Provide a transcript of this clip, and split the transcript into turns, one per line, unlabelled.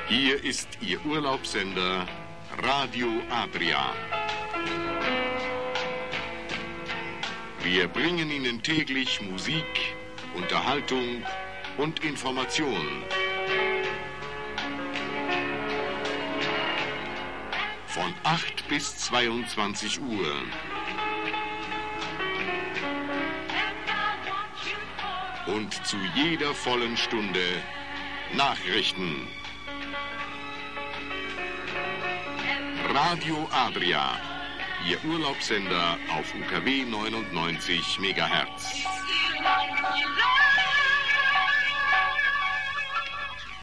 Hier ist Ihr Urlaubssender Radio Adria. Wir bringen Ihnen täglich Musik, Unterhaltung und Information. Von 8 bis 22 Uhr. Und zu jeder vollen Stunde Nachrichten. Radio Adria, Ihr Urlaubssender auf UKW 99 MHz.